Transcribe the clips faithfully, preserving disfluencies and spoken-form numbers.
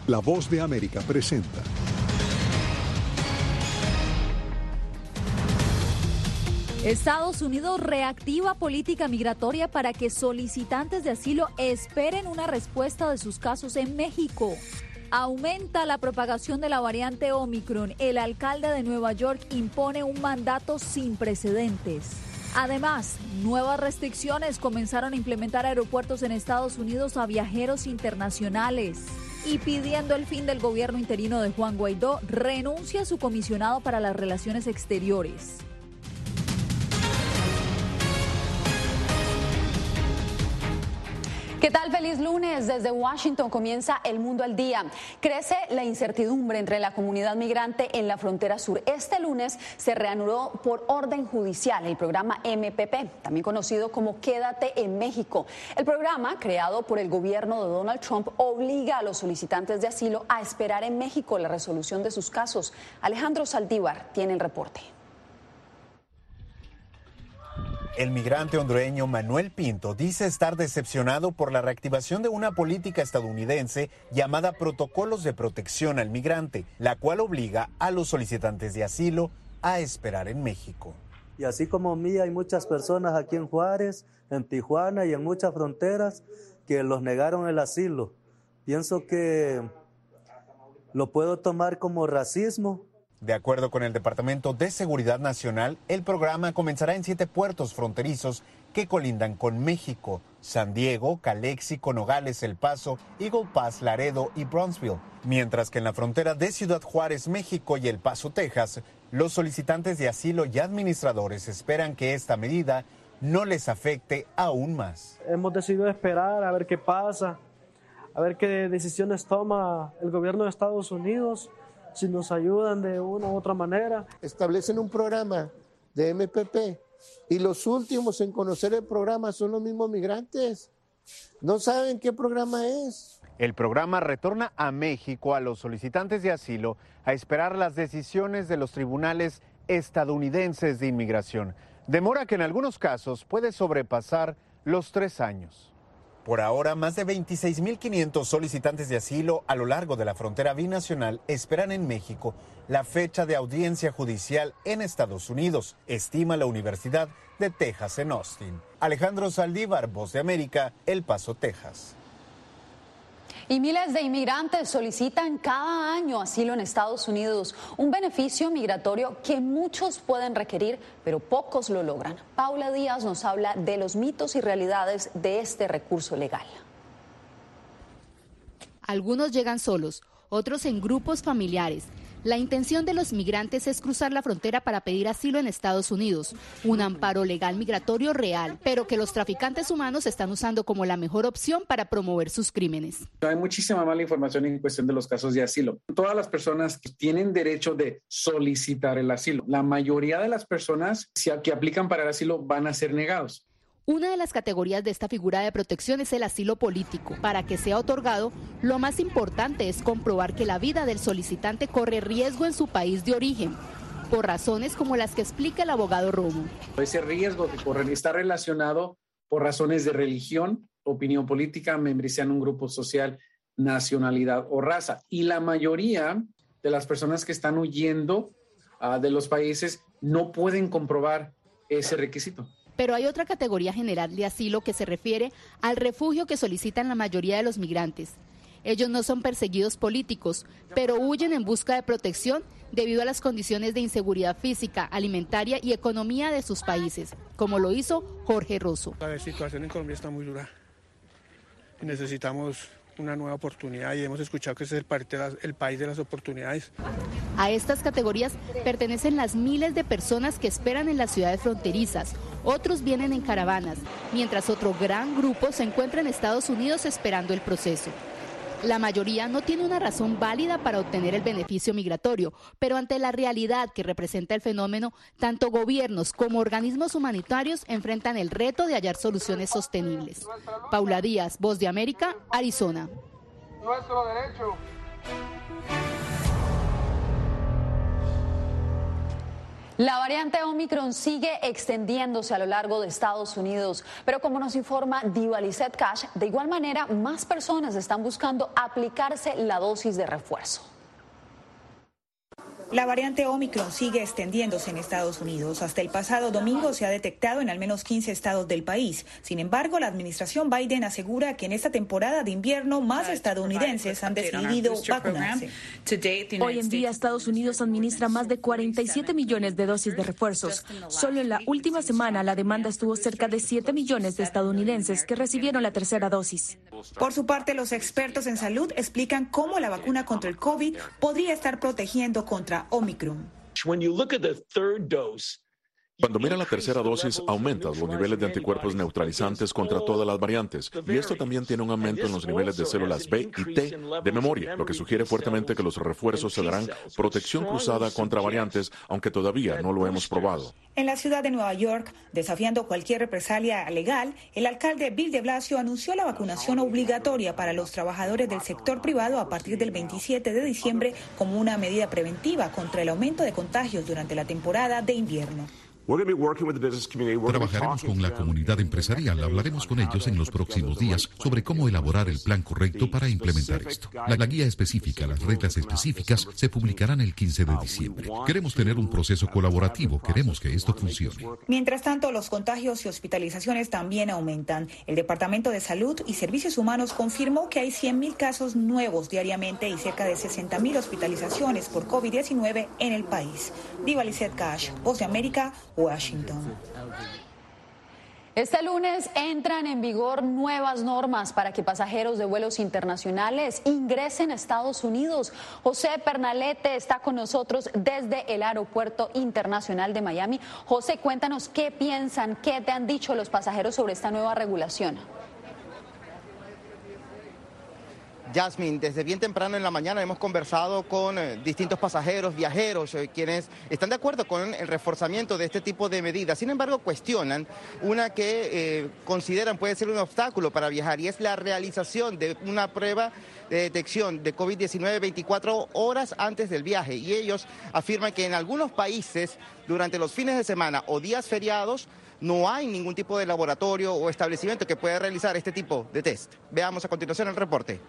La Voz de América presenta. Estados Unidos reactiva política migratoria para que solicitantes de asilo esperen una respuesta de sus casos en México. Aumenta la propagación de la variante Omicron. El alcalde de Nueva York impone un mandato sin precedentes. Además, nuevas restricciones comenzaron a implementar aeropuertos en Estados Unidos a viajeros internacionales. Y pidiendo el fin del gobierno interino de Juan Guaidó, renuncia a su comisionado para las relaciones exteriores. ¿Qué tal? Feliz lunes. Desde Washington comienza El Mundo al Día. Crece la incertidumbre entre la comunidad migrante en la frontera sur. Este lunes se reanudó por orden judicial el programa M P P, también conocido como Quédate en México. El programa, creado por el gobierno de Donald Trump, obliga a los solicitantes de asilo a esperar en México la resolución de sus casos. Alejandro Saldívar tiene el reporte. El migrante hondureño Manuel Pinto dice estar decepcionado por la reactivación de una política estadounidense llamada Protocolos de Protección al Migrante, la cual obliga a los solicitantes de asilo a esperar en México. Y así como mí, hay muchas personas aquí en Juárez, en Tijuana y en muchas fronteras que los negaron el asilo. Pienso que lo puedo tomar como racismo. De acuerdo con el Departamento de Seguridad Nacional, el programa comenzará en siete puertos fronterizos que colindan con México: San Diego, Calexico, Nogales, El Paso, Eagle Pass, Laredo y Brownsville. Mientras que en la frontera de Ciudad Juárez, México y El Paso, Texas, los solicitantes de asilo y administradores esperan que esta medida no les afecte aún más. Hemos decidido esperar a ver qué pasa, a ver qué decisiones toma el gobierno de Estados Unidos, si nos ayudan de una u otra manera. Establecen un programa de M P P y los últimos en conocer el programa son los mismos migrantes. No saben qué programa es. El programa retorna a México a los solicitantes de asilo a esperar las decisiones de los tribunales estadounidenses de inmigración. Demora que en algunos casos puede sobrepasar los tres años. Por ahora, más de veintiséis mil quinientos solicitantes de asilo a lo largo de la frontera binacional esperan en México la fecha de audiencia judicial en Estados Unidos, estima la Universidad de Texas en Austin. Alejandro Saldívar, Voz de América, El Paso, Texas. Y miles de inmigrantes solicitan cada año asilo en Estados Unidos, un beneficio migratorio que muchos pueden requerir, pero pocos lo logran. Paula Díaz nos habla de los mitos y realidades de este recurso legal. Algunos llegan solos, otros en grupos familiares. La intención de los migrantes es cruzar la frontera para pedir asilo en Estados Unidos, un amparo legal migratorio real, pero que los traficantes humanos están usando como la mejor opción para promover sus crímenes. Hay muchísima mala información en cuestión de los casos de asilo. Todas las personas que tienen derecho de solicitar el asilo, la mayoría de las personas que aplican para el asilo van a ser negados. Una de las categorías de esta figura de protección es el asilo político. Para que sea otorgado, lo más importante es comprobar que la vida del solicitante corre riesgo en su país de origen, por razones como las que explica el abogado Romo. Ese riesgo que corren está relacionado por razones de religión, opinión política, membresía en un grupo social, nacionalidad o raza. Y la mayoría de las personas que están huyendo uh, de los países no pueden comprobar ese requisito. Pero hay otra categoría general de asilo que se refiere al refugio que solicitan la mayoría de los migrantes. Ellos no son perseguidos políticos, pero huyen en busca de protección debido a las condiciones de inseguridad física, alimentaria y economía de sus países, como lo hizo Jorge Rosso. La situación en Colombia está muy dura y necesitamos una nueva oportunidad y hemos escuchado que este es el, el país de las oportunidades. A estas categorías pertenecen las miles de personas que esperan en las ciudades fronterizas. Otros vienen en caravanas, mientras otro gran grupo se encuentra en Estados Unidos esperando el proceso. La mayoría no tiene una razón válida para obtener el beneficio migratorio, pero ante la realidad que representa el fenómeno, tanto gobiernos como organismos humanitarios enfrentan el reto de hallar soluciones sostenibles. Paula Díaz, Voz de América, Arizona. Nuestro derecho. La variante Omicron sigue extendiéndose a lo largo de Estados Unidos, pero como nos informa Diva Lizette Cash, de igual manera más personas están buscando aplicarse la dosis de refuerzo. La variante Omicron sigue extendiéndose en Estados Unidos. Hasta el pasado domingo se ha detectado en al menos quince estados del país. Sin embargo, la administración Biden asegura que en esta temporada de invierno más estadounidenses han decidido vacunarse. Hoy en día, Estados Unidos administra más de cuarenta y siete millones de dosis de refuerzos. Solo en la última semana, la demanda estuvo cerca de siete millones de estadounidenses que recibieron la tercera dosis. Por su parte, los expertos en salud explican cómo la vacuna contra el COVID podría estar protegiendo contra Omicron. Cuando mira la tercera dosis, aumentan los niveles de anticuerpos neutralizantes contra todas las variantes. Y esto también tiene un aumento en los niveles de células B y T de memoria, lo que sugiere fuertemente que los refuerzos se darán protección cruzada contra variantes, aunque todavía no lo hemos probado. En la ciudad de Nueva York, desafiando cualquier represalia legal, el alcalde Bill de Blasio anunció la vacunación obligatoria para los trabajadores del sector privado a partir del veintisiete de diciembre como una medida preventiva contra el aumento de contagios durante la temporada de invierno. Trabajaremos con la comunidad empresarial, hablaremos con ellos en los próximos días sobre cómo elaborar el plan correcto para implementar esto. La, la guía específica, las reglas específicas se publicarán el quince de diciembre. Queremos tener un proceso colaborativo, queremos que esto funcione. Mientras tanto, los contagios y hospitalizaciones también aumentan. El Departamento de Salud y Servicios Humanos confirmó que hay cien mil casos nuevos diariamente y cerca de sesenta mil hospitalizaciones por COVID diecinueve en el país. Diva Lizette Cash, Voz de América, Washington. Este lunes entran en vigor nuevas normas para que pasajeros de vuelos internacionales ingresen a Estados Unidos. José Pernalete está con nosotros desde el Aeropuerto Internacional de Miami. José, cuéntanos qué piensan, qué te han dicho los pasajeros sobre esta nueva regulación. Yasmin, desde bien temprano en la mañana hemos conversado con eh, distintos pasajeros, viajeros, eh, quienes están de acuerdo con el reforzamiento de este tipo de medidas. Sin embargo, cuestionan una que eh, consideran puede ser un obstáculo para viajar y es la realización de una prueba de detección de COVID diecinueve veinticuatro horas antes del viaje. Y ellos afirman que en algunos países, durante los fines de semana o días feriados, no hay ningún tipo de laboratorio o establecimiento que pueda realizar este tipo de test. Veamos a continuación el reporte.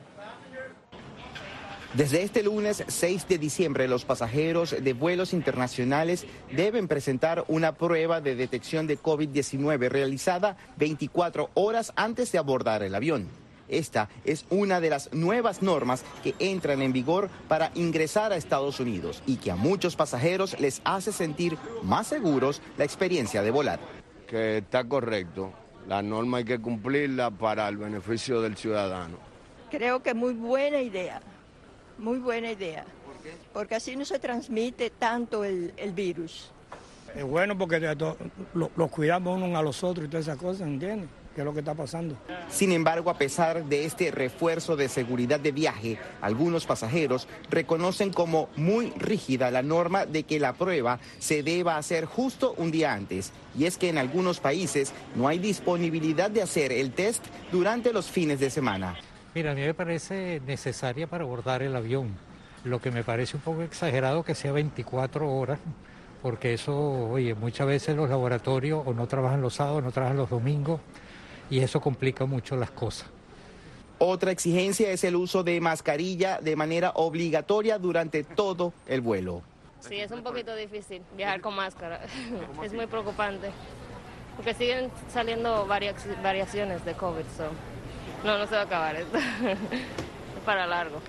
Desde este lunes seis de diciembre, los pasajeros de vuelos internacionales deben presentar una prueba de detección de COVID diecinueve realizada veinticuatro horas antes de abordar el avión. Esta es una de las nuevas normas que entran en vigor para ingresar a Estados Unidos y que a muchos pasajeros les hace sentir más seguros la experiencia de volar. Que está correcto. La norma hay que cumplirla para el beneficio del ciudadano. Creo que es muy buena idea. Muy buena idea. ¿Por qué? Porque así no se transmite tanto el, el virus. Es bueno porque los lo cuidamos unos a los otros y todas esas cosas, ¿entiendes? ¿Qué es lo que está pasando? Sin embargo, a pesar de este refuerzo de seguridad de viaje, algunos pasajeros reconocen como muy rígida la norma de que la prueba se deba hacer justo un día antes. Y es que en algunos países no hay disponibilidad de hacer el test durante los fines de semana. Mira, a mí me parece necesaria para abordar el avión. Lo que me parece un poco exagerado que sea veinticuatro horas, porque eso, oye, muchas veces los laboratorios o no trabajan los sábados, no trabajan los domingos, y eso complica mucho las cosas. Otra exigencia es el uso de mascarilla de manera obligatoria durante todo el vuelo. Sí, es un poquito difícil viajar con máscara. Es muy preocupante, porque siguen saliendo variaciones de COVID. So. No, no se va a acabar esto. Es para largo.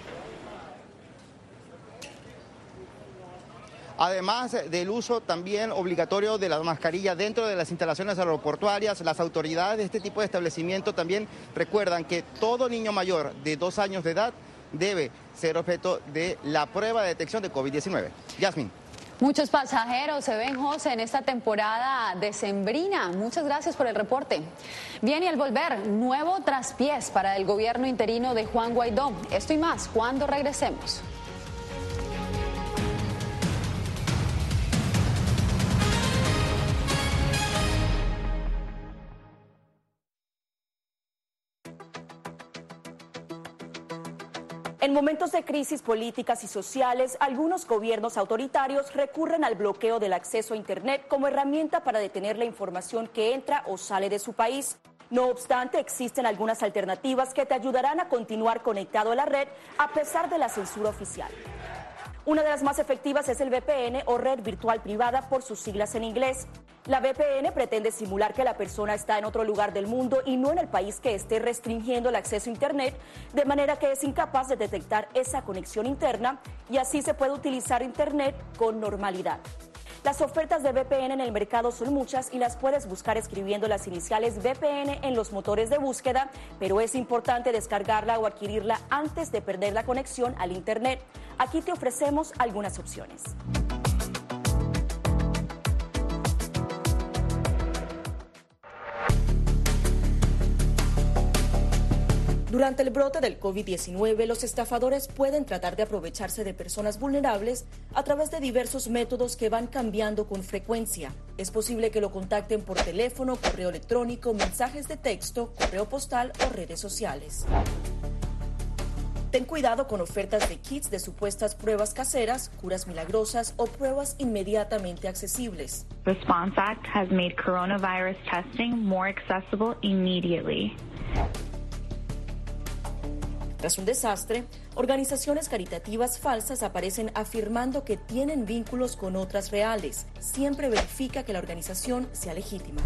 Además del uso también obligatorio de la mascarilla dentro de las instalaciones aeroportuarias, las autoridades de este tipo de establecimiento también recuerdan que todo niño mayor de dos años de edad debe ser objeto de la prueba de detección de COVID diecinueve. Yasmin. Muchos pasajeros se ven, José, en esta temporada decembrina. Muchas gracias por el reporte. Bien, y al volver, nuevo traspiés para el gobierno interino de Juan Guaidó. Esto y más cuando regresemos. En momentos de crisis políticas y sociales, algunos gobiernos autoritarios recurren al bloqueo del acceso a Internet como herramienta para detener la información que entra o sale de su país. No obstante, existen algunas alternativas que te ayudarán a continuar conectado a la red a pesar de la censura oficial. Una de las más efectivas es el V P N o red virtual privada por sus siglas en inglés. La V P N pretende simular que la persona está en otro lugar del mundo y no en el país que esté restringiendo el acceso a Internet, de manera que es incapaz de detectar esa conexión interna y así se puede utilizar Internet con normalidad. Las ofertas de V P N en el mercado son muchas y las puedes buscar escribiendo las iniciales V P N en los motores de búsqueda, pero es importante descargarla o adquirirla antes de perder la conexión al Internet. Aquí te ofrecemos algunas opciones. Durante el brote del COVID diecinueve, los estafadores pueden tratar de aprovecharse de personas vulnerables a través de diversos métodos que van cambiando con frecuencia. Es posible que lo contacten por teléfono, correo electrónico, mensajes de texto, correo postal o redes sociales. Ten cuidado con ofertas de kits de supuestas pruebas caseras, curas milagrosas o pruebas inmediatamente accesibles. Response Act has made coronavirus testing more accessible immediately. Tras un desastre, organizaciones caritativas falsas aparecen afirmando que tienen vínculos con otras reales. Siempre verifica que la organización sea legítima.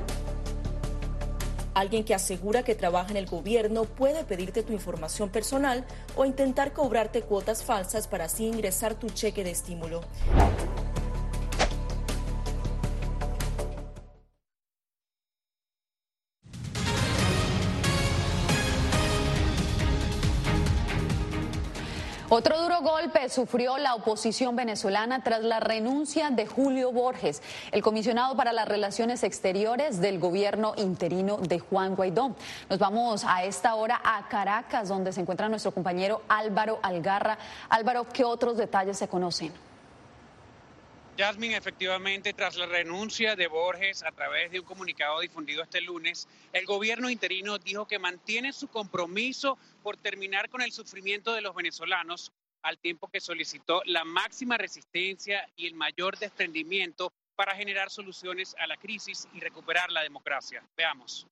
Alguien que asegura que trabaja en el gobierno puede pedirte tu información personal o intentar cobrarte cuotas falsas para así ingresar tu cheque de estímulo. Otro duro golpe sufrió la oposición venezolana tras la renuncia de Julio Borges, el comisionado para las relaciones exteriores del gobierno interino de Juan Guaidó. Nos vamos a esta hora a Caracas, donde se encuentra nuestro compañero Álvaro Algarra. Álvaro, ¿qué otros detalles se conocen? Yasmin, efectivamente, tras la renuncia de Borges a través de un comunicado difundido este lunes, el gobierno interino dijo que mantiene su compromiso por terminar con el sufrimiento de los venezolanos, al tiempo que solicitó la máxima resistencia y el mayor desprendimiento para generar soluciones a la crisis y recuperar la democracia. Veamos.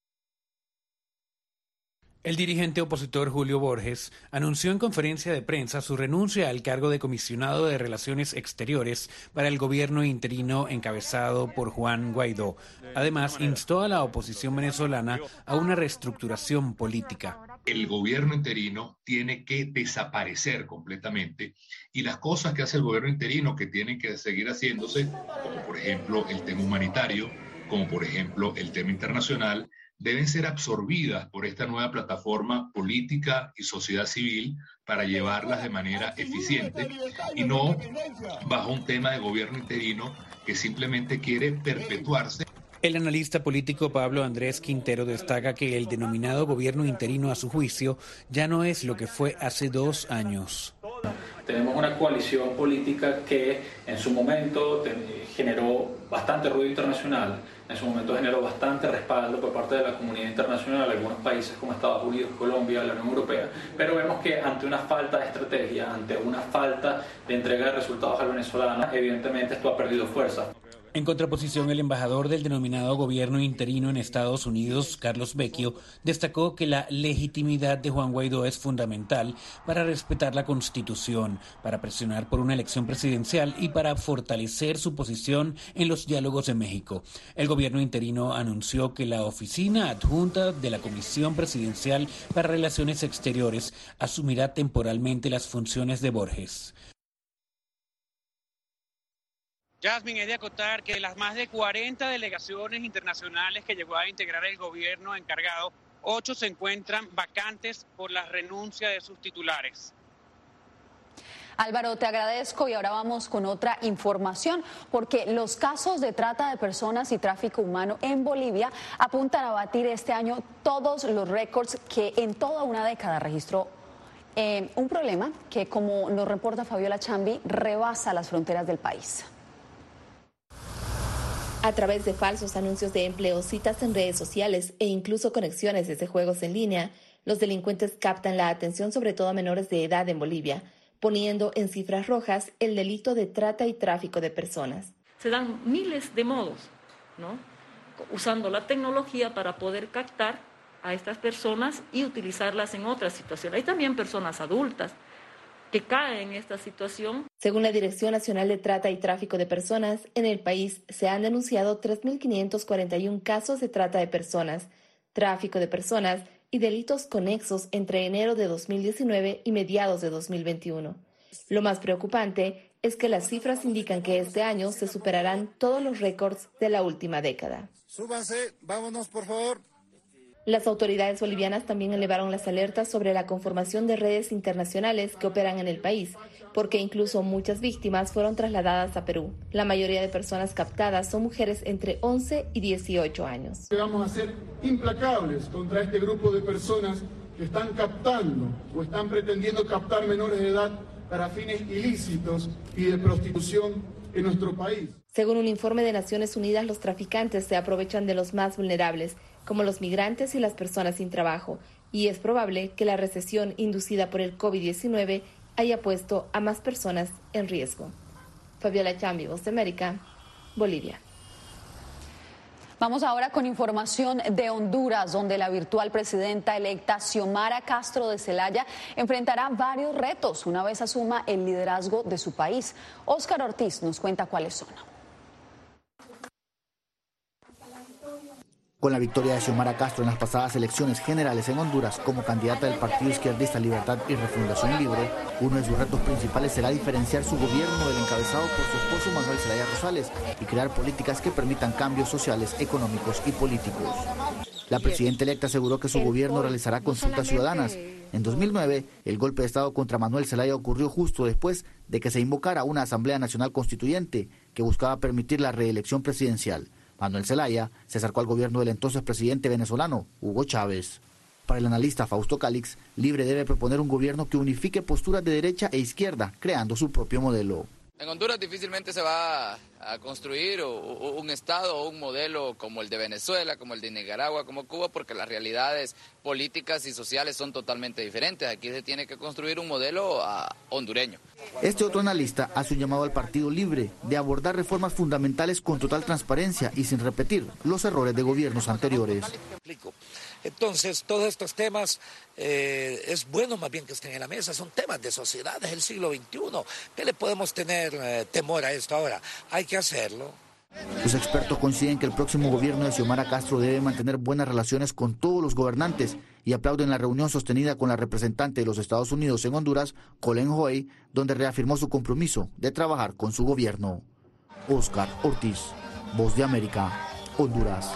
El dirigente opositor Julio Borges anunció en conferencia de prensa su renuncia al cargo de comisionado de Relaciones Exteriores para el gobierno interino encabezado por Juan Guaidó. Además, instó a la oposición venezolana a una reestructuración política. El gobierno interino tiene que desaparecer completamente y las cosas que hace el gobierno interino que tienen que seguir haciéndose, como por ejemplo el tema humanitario, como por ejemplo el tema internacional, deben ser absorbidas por esta nueva plataforma política y sociedad civil para llevarlas de manera eficiente y no bajo un tema de gobierno interino que simplemente quiere perpetuarse. El analista político Pablo Andrés Quintero destaca que el denominado gobierno interino, a su juicio, ya no es lo que fue hace dos años. Tenemos una coalición política que en su momento generó bastante ruido internacional, en su momento generó bastante respaldo por parte de la comunidad internacional, algunos países como Estados Unidos, Colombia, la Unión Europea, pero vemos que ante una falta de estrategia, ante una falta de entrega de resultados al venezolano, evidentemente esto ha perdido fuerza. En contraposición, el embajador del denominado gobierno interino en Estados Unidos, Carlos Vecchio, destacó que la legitimidad de Juan Guaidó es fundamental para respetar la Constitución, para presionar por una elección presidencial y para fortalecer su posición en los diálogos en México. El gobierno interino anunció que la oficina adjunta de la Comisión Presidencial para Relaciones Exteriores asumirá temporalmente las funciones de Borges. Yasmin, es de acotar que de las más de cuarenta delegaciones internacionales que llegó a integrar el gobierno encargado, ocho se encuentran vacantes por la renuncia de sus titulares. Álvaro, te agradezco y ahora vamos con otra información, porque los casos de trata de personas y tráfico humano en Bolivia apuntan a batir este año todos los récords que en toda una década registró eh, un problema que, como nos reporta Fabiola Chambi, rebasa las fronteras del país. A través de falsos anuncios de empleo, citas en redes sociales e incluso conexiones desde juegos en línea, Los delincuentes captan la atención sobre todo a menores de edad en Bolivia, poniendo en cifras rojas el delito de trata y tráfico de personas. Se dan miles de modos, ¿no?, usando la tecnología para poder captar a estas personas y utilizarlas en otras situaciones. Hay también personas adultas que caen en esta situación. Según la Dirección Nacional de Trata y Tráfico de Personas, en el país se han denunciado tres mil quinientos cuarenta y uno casos de trata de personas, tráfico de personas y delitos conexos entre enero de dos mil diecinueve y mediados de dos mil veintiuno. Lo más preocupante es que las cifras indican que este año se superarán todos los récords de la última década. Súbanse, vámonos por favor. Las autoridades bolivianas también elevaron las alertas sobre la conformación de redes internacionales que operan en el país, porque incluso muchas víctimas fueron trasladadas a Perú. La mayoría de personas captadas son mujeres entre once y dieciocho años. Vamos a ser implacables contra este grupo de personas que están captando o están pretendiendo captar menores de edad para fines ilícitos y de prostitución en nuestro país. Según un informe de Naciones Unidas, los traficantes se aprovechan de los más vulnerables, como los migrantes y las personas sin trabajo, y es probable que la recesión inducida por el COVID diecinueve haya puesto a más personas en riesgo. Fabiola Chambi, Voz de América, Bolivia. Vamos ahora con información de Honduras, donde la virtual presidenta electa Xiomara Castro de Zelaya enfrentará varios retos una vez asuma el liderazgo de su país. Óscar Ortiz nos cuenta cuáles son. Con la victoria de Xiomara Castro en las pasadas elecciones generales en Honduras como candidata del Partido Izquierdista Libertad y Refundación Libre, uno de sus retos principales será diferenciar su gobierno del encabezado por su esposo Manuel Zelaya Rosales y crear políticas que permitan cambios sociales, económicos y políticos. La presidenta electa aseguró que su gobierno realizará consultas ciudadanas. En dos mil nueve, el golpe de Estado contra Manuel Zelaya ocurrió justo después de que se invocara una Asamblea Nacional Constituyente que buscaba permitir la reelección presidencial. Manuel Zelaya se acercó al gobierno del entonces presidente venezolano, Hugo Chávez. Para el analista Fausto Calix, Libre debe proponer un gobierno que unifique posturas de derecha e izquierda, creando su propio modelo. En Honduras difícilmente se va a construir un estado o un modelo como el de Venezuela, como el de Nicaragua, como Cuba, porque las realidades políticas y sociales son totalmente diferentes. Aquí se tiene que construir un modelo hondureño. Este otro analista hace un llamado al Partido Libre de abordar reformas fundamentales con total transparencia y sin repetir los errores de gobiernos anteriores. Entonces, todos estos temas eh, es bueno más bien que estén en la mesa, son temas de sociedad, es el siglo veintiuno. ¿Qué le podemos tener eh, temor a esto ahora? Hay que hacerlo. Los expertos coinciden que el próximo gobierno de Xiomara Castro debe mantener buenas relaciones con todos los gobernantes y aplauden la reunión sostenida con la representante de los Estados Unidos en Honduras, Colin Hoey, donde reafirmó su compromiso de trabajar con su gobierno. Óscar Ortiz, Voz de América, Honduras.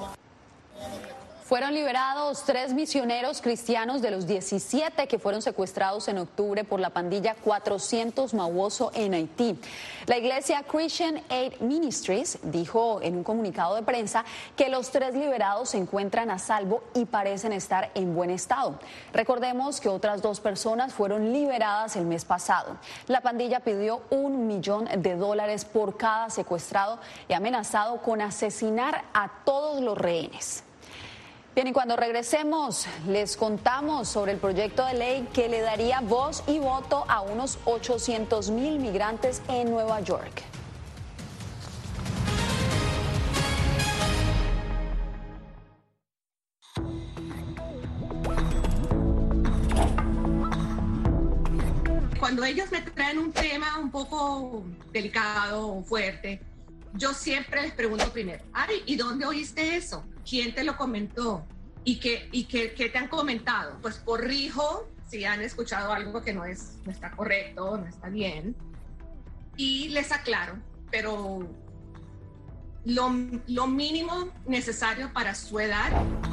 Fueron liberados tres misioneros cristianos de los diecisiete que fueron secuestrados en octubre por la pandilla cuatrocientos Mawozo en Haití. La iglesia Christian Aid Ministries dijo en un comunicado de prensa que los tres liberados se encuentran a salvo y parecen estar en buen estado. Recordemos que otras dos personas fueron liberadas el mes pasado. La pandilla pidió un millón de dólares por cada secuestrado y ha amenazado con asesinar a todos los rehenes. Bien, y cuando regresemos, les contamos sobre el proyecto de ley que le daría voz y voto a unos ochocientos mil migrantes en Nueva York. Cuando ellos me traen un tema un poco delicado o fuerte, yo siempre les pregunto primero, ay, ¿y dónde oíste eso? ¿Quién te lo comentó? ¿Y qué, y qué, qué te han comentado? Pues corrijo si han escuchado algo que no, es, no está correcto, no está bien. Y les aclaro, pero lo, lo mínimo necesario para su edad.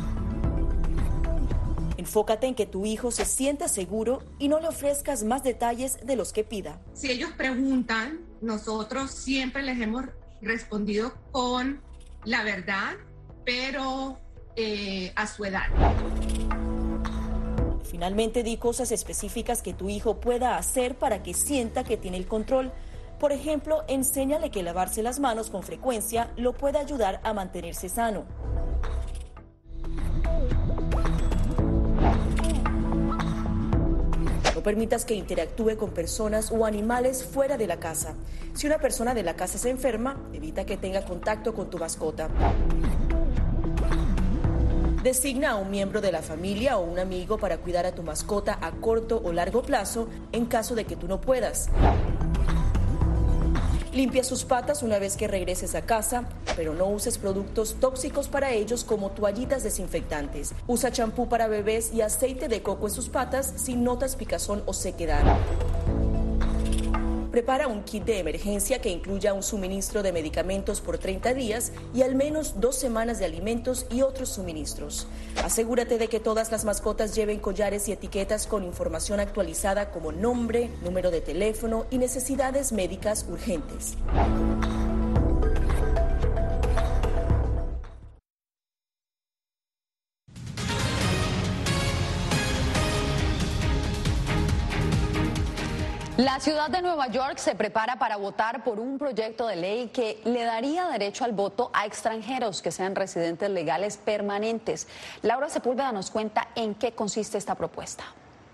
Enfócate en que tu hijo se sienta seguro y no le ofrezcas más detalles de los que pida. Si ellos preguntan, nosotros siempre les hemos respondido con la verdad, pero eh, a su edad. Finalmente, di cosas específicas que tu hijo pueda hacer para que sienta que tiene el control. Por ejemplo, enséñale que lavarse las manos con frecuencia lo puede ayudar a mantenerse sano. No permitas que interactúe con personas o animales fuera de la casa. Si una persona de la casa se enferma, evita que tenga contacto con tu mascota. Designa a un miembro de la familia o un amigo para cuidar a tu mascota a corto o largo plazo en caso de que tú no puedas. Limpia sus patas una vez que regreses a casa, pero no uses productos tóxicos para ellos como toallitas desinfectantes. Usa champú para bebés y aceite de coco en sus patas si notas picazón o sequedad. Prepara un kit de emergencia que incluya un suministro de medicamentos por treinta días y al menos dos semanas de alimentos y otros suministros. Asegúrate de que todas las mascotas lleven collares y etiquetas con información actualizada como nombre, número de teléfono y necesidades médicas urgentes. La ciudad de Nueva York se prepara para votar por un proyecto de ley que le daría derecho al voto a extranjeros que sean residentes legales permanentes. Laura Sepúlveda nos cuenta en qué consiste esta propuesta.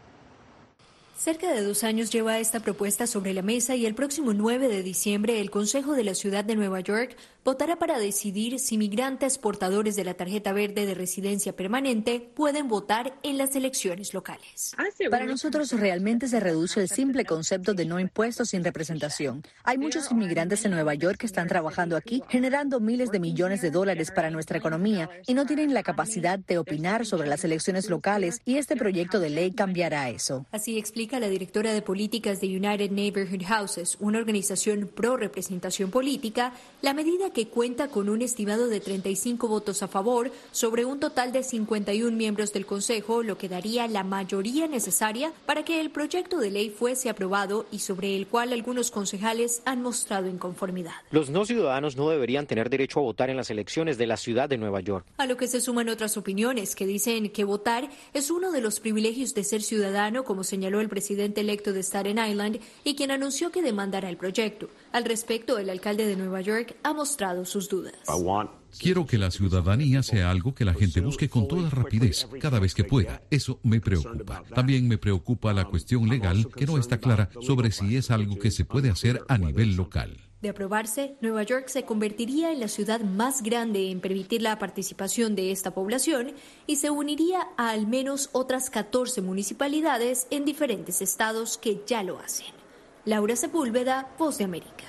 Cerca de dos años lleva esta propuesta sobre la mesa y el próximo nueve de diciembre el Consejo de la Ciudad de Nueva York votará para decidir si migrantes portadores de la tarjeta verde de residencia permanente pueden votar en las elecciones locales. Para nosotros realmente se reduce el simple concepto de no impuestos sin representación. Hay muchos inmigrantes en Nueva York que están trabajando aquí, generando miles de millones de dólares para nuestra economía y no tienen la capacidad de opinar sobre las elecciones locales, y este proyecto de ley cambiará eso. Así explica la directora de políticas de United Neighborhood Houses, una organización pro representación política, la medida que cuenta con un estimado de treinta y cinco votos a favor sobre un total de cincuenta y uno miembros del Consejo, lo que daría la mayoría necesaria para que el proyecto de ley fuese aprobado y sobre el cual algunos concejales han mostrado inconformidad. Los no ciudadanos no deberían tener derecho a votar en las elecciones de la ciudad de Nueva York. A lo que se suman otras opiniones que dicen que votar es uno de los privilegios de ser ciudadano, como señaló el presidente electo de Staten Island y quien anunció que demandará el proyecto. Al respecto, el alcalde de Nueva York ha mostrado sus dudas. Quiero que la ciudadanía sea algo que la gente busque con toda rapidez, cada vez que pueda. Eso me preocupa. También me preocupa la cuestión legal, que no está clara sobre si es algo que se puede hacer a nivel local. De aprobarse, Nueva York se convertiría en la ciudad más grande en permitir la participación de esta población y se uniría a al menos otras catorce municipalidades en diferentes estados que ya lo hacen. Laura Sepúlveda, Voz de América.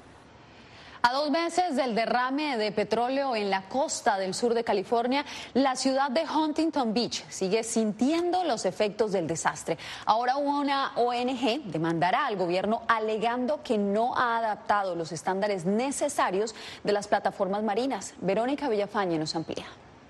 A dos meses del derrame de petróleo en la costa del sur de California, la ciudad de Huntington Beach sigue sintiendo los efectos del desastre. Ahora una O N G demandará al gobierno alegando que no ha adaptado los estándares necesarios de las plataformas marinas. Verónica Villafañe nos amplía.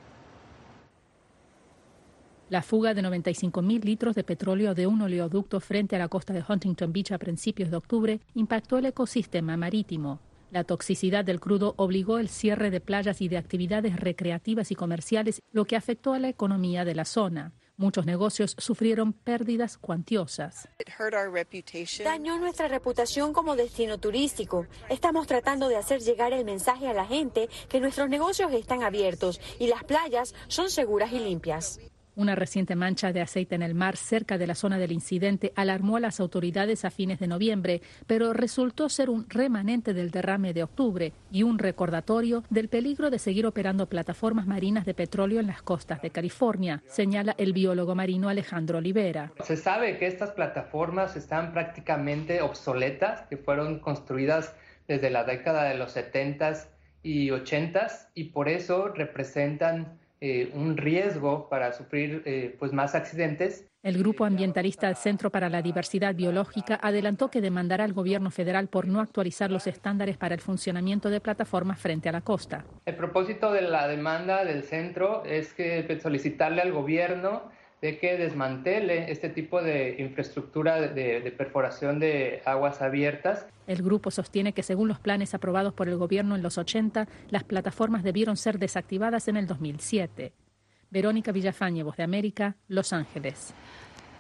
La fuga de noventa y cinco mil litros de petróleo de un oleoducto frente a la costa de Huntington Beach a principios de octubre impactó el ecosistema marítimo. La toxicidad del crudo obligó el cierre de playas y de actividades recreativas y comerciales, lo que afectó a la economía de la zona. Muchos negocios sufrieron pérdidas cuantiosas. Dañó nuestra reputación como destino turístico. Estamos tratando de hacer llegar el mensaje a la gente que nuestros negocios están abiertos y las playas son seguras y limpias. Una reciente mancha de aceite en el mar cerca de la zona del incidente alarmó a las autoridades a fines de noviembre, pero resultó ser un remanente del derrame de octubre y un recordatorio del peligro de seguir operando plataformas marinas de petróleo en las costas de California, señala el biólogo marino Alejandro Olivera. Se sabe que estas plataformas están prácticamente obsoletas, que fueron construidas desde la década de los setentas y ochentas y por eso representan Eh, un riesgo para sufrir eh, pues más accidentes. El grupo ambientalista Centro para la Diversidad Biológica adelantó que demandará al gobierno federal por no actualizar los estándares para el funcionamiento de plataformas frente a la costa. El propósito de la demanda del centro es que solicitarle al gobierno de que desmantele este tipo de infraestructura de, de perforación de aguas abiertas. El grupo sostiene que según los planes aprobados por el gobierno en los ochenta, las plataformas debieron ser desactivadas en el dos mil siete. Verónica Villafañe, Voz de América, Los Ángeles.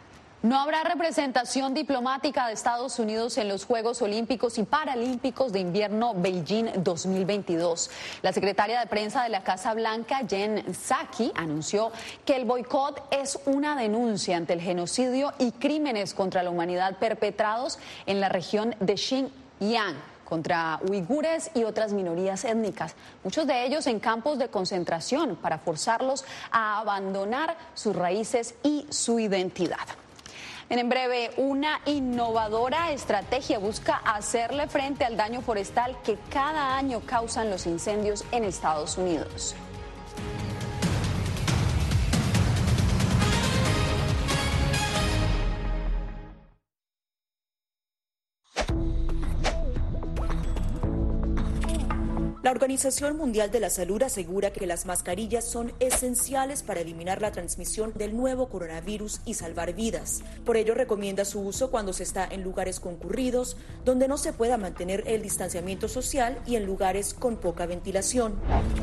No habrá representación diplomática de Estados Unidos en los Juegos Olímpicos y Paralímpicos de Invierno Beijing dos mil veintidós. La secretaria de prensa de la Casa Blanca, Jen Psaki, anunció que el boicot es una denuncia ante el genocidio y crímenes contra la humanidad perpetrados en la región de Xinjiang contra uigures y otras minorías étnicas, muchos de ellos en campos de concentración, para forzarlos a abandonar sus raíces y su identidad. En breve, una innovadora estrategia busca hacerle frente al daño forestal que cada año causan los incendios en Estados Unidos. La Organización Mundial de la Salud asegura que las mascarillas son esenciales para eliminar la transmisión del nuevo coronavirus y salvar vidas. Por ello, recomienda su uso cuando se está en lugares concurridos, donde no se pueda mantener el distanciamiento social y en lugares con poca ventilación.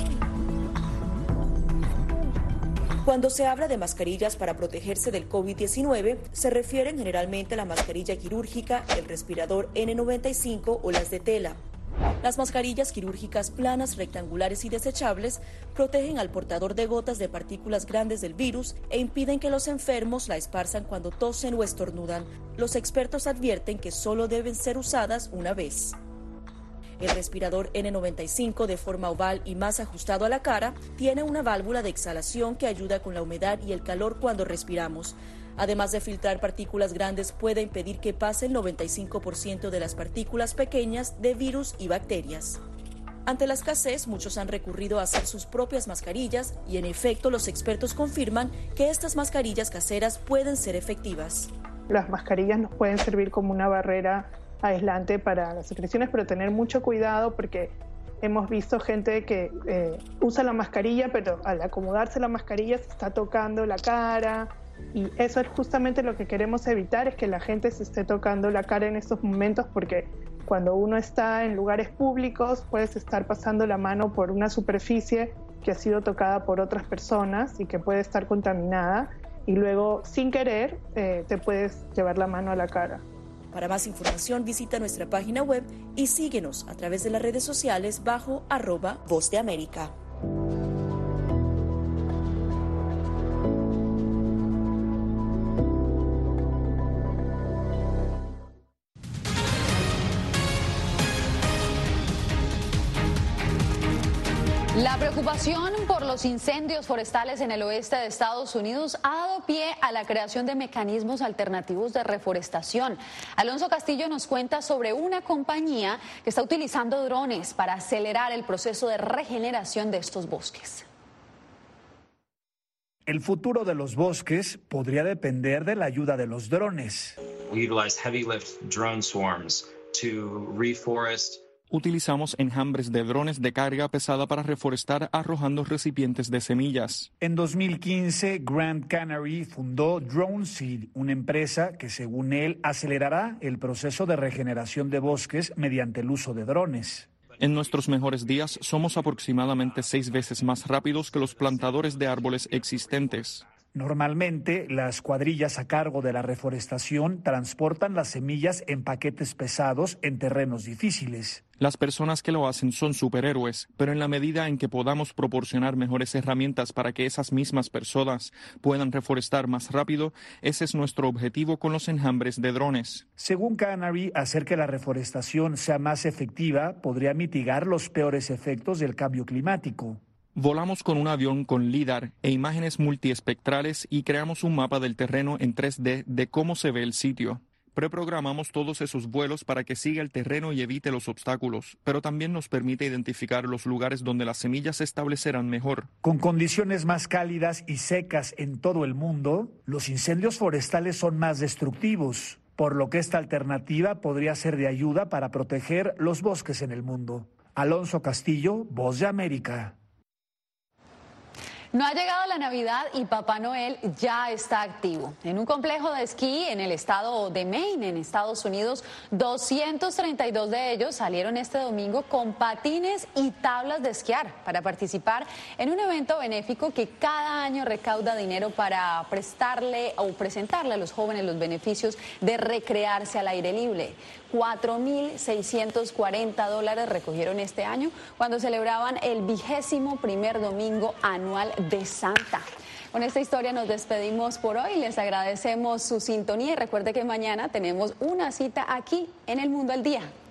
Cuando se habla de mascarillas para protegerse del COVID diecinueve, se refieren generalmente a la mascarilla quirúrgica, el respirador ene noventa y cinco o las de tela. Las mascarillas quirúrgicas planas, rectangulares y desechables protegen al portador de gotas de partículas grandes del virus e impiden que los enfermos la esparzan cuando tosen o estornudan. Los expertos advierten que solo deben ser usadas una vez. El respirador ene noventa y cinco, de forma oval y más ajustado a la cara, tiene una válvula de exhalación que ayuda con la humedad y el calor cuando respiramos. Además de filtrar partículas grandes, puede impedir que pase el noventa y cinco por ciento de las partículas pequeñas de virus y bacterias. Ante la escasez, muchos han recurrido a hacer sus propias mascarillas y, en efecto, los expertos confirman que estas mascarillas caseras pueden ser efectivas. Las mascarillas nos pueden servir como una barrera aislante para las secreciones, pero tener mucho cuidado porque hemos visto gente que eh, usa la mascarilla, pero al acomodarse la mascarilla se está tocando la cara. Y eso es justamente lo que queremos evitar, es que la gente se esté tocando la cara en estos momentos, porque cuando uno está en lugares públicos puedes estar pasando la mano por una superficie que ha sido tocada por otras personas y que puede estar contaminada, y luego sin querer eh, te puedes llevar la mano a la cara. Para más información visita nuestra página web y síguenos a través de las redes sociales bajo arroba Voz de América. La preocupación por los incendios forestales en el oeste de Estados Unidos ha dado pie a la creación de mecanismos alternativos de reforestación. Alonso Castillo nos cuenta sobre una compañía que está utilizando drones para acelerar el proceso de regeneración de estos bosques. El futuro de los bosques podría depender de la ayuda de los drones. We utilize heavy lift drone swarms to reforest. Utilizamos enjambres de drones de carga pesada para reforestar arrojando recipientes de semillas. En dos mil quince, Grand Canary fundó DroneSeed, una empresa que, según él, acelerará el proceso de regeneración de bosques mediante el uso de drones. En nuestros mejores días somos aproximadamente seis veces más rápidos que los plantadores de árboles existentes. Normalmente, las cuadrillas a cargo de la reforestación transportan las semillas en paquetes pesados en terrenos difíciles. Las personas que lo hacen son superhéroes, pero en la medida en que podamos proporcionar mejores herramientas para que esas mismas personas puedan reforestar más rápido, ese es nuestro objetivo con los enjambres de drones. Según Canary, hacer que la reforestación sea más efectiva podría mitigar los peores efectos del cambio climático. Volamos con un avión con LIDAR e imágenes multiespectrales y creamos un mapa del terreno en tres D de cómo se ve el sitio. Preprogramamos todos esos vuelos para que siga el terreno y evite los obstáculos, pero también nos permite identificar los lugares donde las semillas se establecerán mejor. Con condiciones más cálidas y secas en todo el mundo, los incendios forestales son más destructivos, por lo que esta alternativa podría ser de ayuda para proteger los bosques en el mundo. Alonso Castillo, Voz de América. No ha llegado la Navidad y Papá Noel ya está activo. En un complejo de esquí en el estado de Maine, en Estados Unidos, doscientos treinta y dos de ellos salieron este domingo con patines y tablas de esquiar para participar en un evento benéfico que cada año recauda dinero para prestarle o presentarle a los jóvenes los beneficios de recrearse al aire libre. cuatro mil seiscientos cuarenta dólares recogieron este año cuando celebraban el vigésimo primer domingo anual de Santa. Con esta historia nos despedimos por hoy. Les agradecemos su sintonía y recuerde que mañana tenemos una cita aquí en El Mundo al Día.